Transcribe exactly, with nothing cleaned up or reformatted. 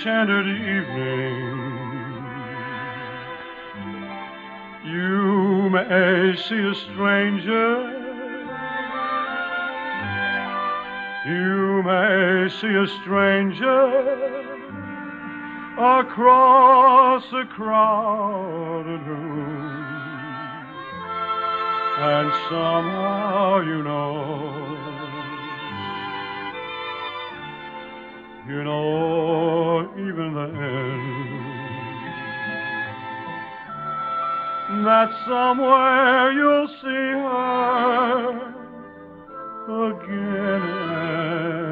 enchanted evening, you may see a stranger, you may see a stranger across a crowded room, and somehow you know, you know even then, that somewhere you'll see her again.